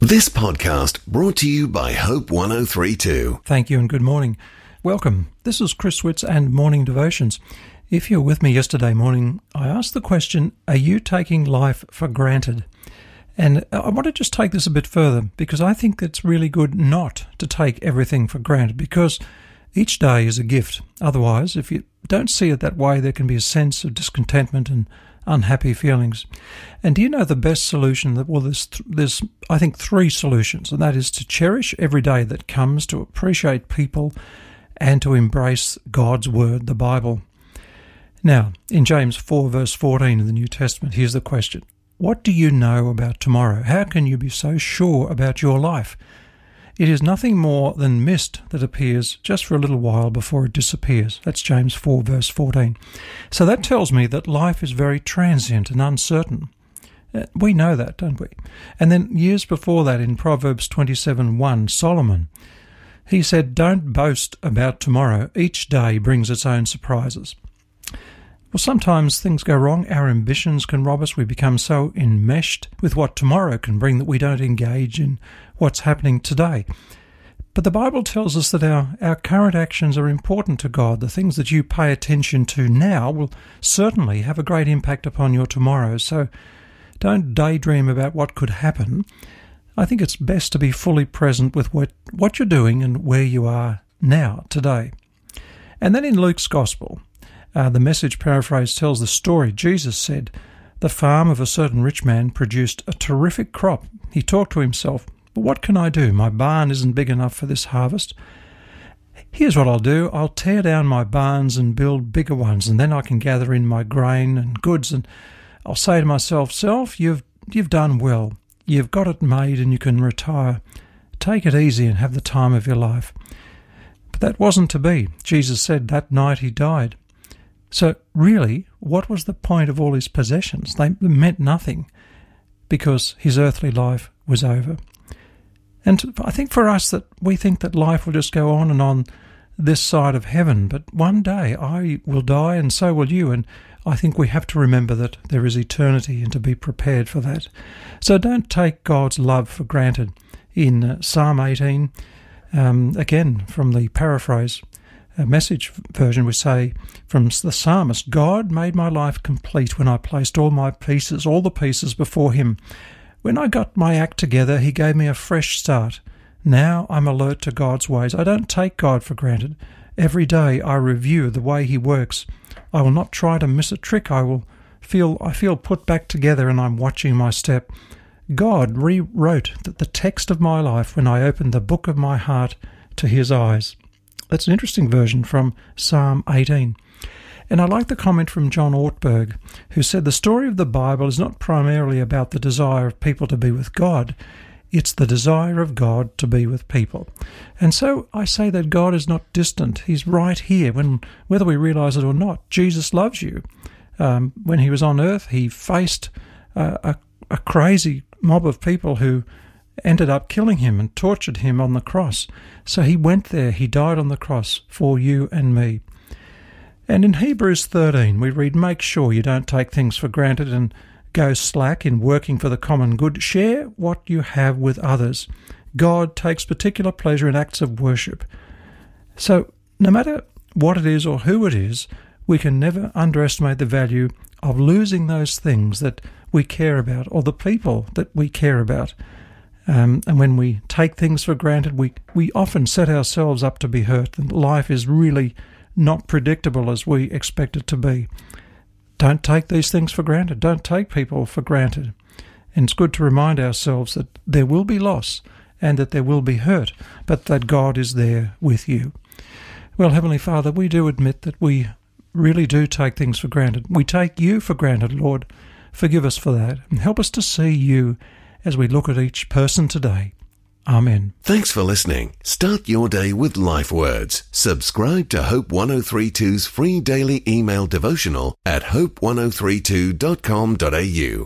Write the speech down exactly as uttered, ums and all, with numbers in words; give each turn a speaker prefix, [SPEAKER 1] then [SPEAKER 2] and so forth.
[SPEAKER 1] This podcast brought to you by Hope one oh three two.
[SPEAKER 2] Thank you and good morning. Welcome. This is Chris Switz and Morning Devotions. If you were with me yesterday morning, I asked the question, are you taking life for granted? And I want to just take this a bit further because I think it's really good not to take everything for granted because each day is a gift. Otherwise, if you don't see it that way, there can be a sense of discontentment and unhappy feelings. And do you know the best solution? That well, there's, there's, I think, three solutions, and that is to cherish every day that comes, to appreciate people, and to embrace God's Word, the Bible. Now, in James four, verse fourteen of the New Testament, here's the question. What do you know about tomorrow? How can you be so sure about your life? It is nothing more than mist that appears just for a little while before it disappears. That's James four, verse fourteen. So that tells me that life is very transient and uncertain. We know that, don't we? And then years before that, in Proverbs twenty-seven one, Solomon, he said, "Don't boast about tomorrow. Each day brings its own surprises." Well, sometimes things go wrong. Our ambitions can rob us. We become so enmeshed with what tomorrow can bring that we don't engage in what's happening today. But the Bible tells us that our, our current actions are important to God. The things that you pay attention to now will certainly have a great impact upon your tomorrow. So don't daydream about what could happen. I think it's best to be fully present with what, what you're doing and where you are now, today. And then in Luke's Gospel, Uh, the Message paraphrase tells the story. Jesus said, the farm of a certain rich man produced a terrific crop. He talked to himself, but what can I do? My barn isn't big enough for this harvest. Here's what I'll do. I'll tear down my barns and build bigger ones, and then I can gather in my grain and goods, and I'll say to myself, Self, you've, you've done well. You've got it made and you can retire. Take it easy and have the time of your life. But that wasn't to be. Jesus said that night he died. So really, what was the point of all his possessions? They meant nothing because his earthly life was over. And I think for us that we think that life will just go on and on this side of heaven, but one day I will die and so will you, and I think we have to remember that there is eternity and to be prepared for that. So don't take God's love for granted. In uh, Psalm eighteen, um, again from the paraphrase, a Message version, we say from the psalmist, God made my life complete when I placed all my pieces, all the pieces before him. When I got my act together, he gave me a fresh start. Now I'm alert to God's ways. I don't take God for granted. Every day I review the way he works. I will not try to miss a trick. I will feel I feel put back together and I'm watching my step. God rewrote the text of my life when I opened the book of my heart to his eyes. That's an interesting version from Psalm eighteen. And I like the comment from John Ortberg, who said the story of the Bible is not primarily about the desire of people to be with God, it's the desire of God to be with people. And so I say that God is not distant. He's right here, when, whether we realize it or not. Jesus loves you. Um, when he was on earth, he faced uh, a, a crazy mob of people who ended up killing him and tortured him on the cross. So he went there, he died on the cross for you and me. And in Hebrews thirteen we read, make sure you don't take things for granted and go slack in working for the common good. Share what you have with others. God takes particular pleasure in acts of worship. So no matter what it is or who it is, we can never underestimate the value of losing those things that we care about or the people that we care about. Um, and when we take things for granted, we, we often set ourselves up to be hurt, and life is really not predictable as we expect it to be. Don't take these things for granted. Don't take people for granted. And it's good to remind ourselves that there will be loss and that there will be hurt, but that God is there with you. Well, Heavenly Father, we do admit that we really do take things for granted. We take you for granted, Lord. Forgive us for that, and help us to see you as we look at each person today. Amen.
[SPEAKER 1] Thanks for listening. Start your day with Life Words. Subscribe to Hope one oh three two's free daily email devotional at hope one oh three two dot com dot a u.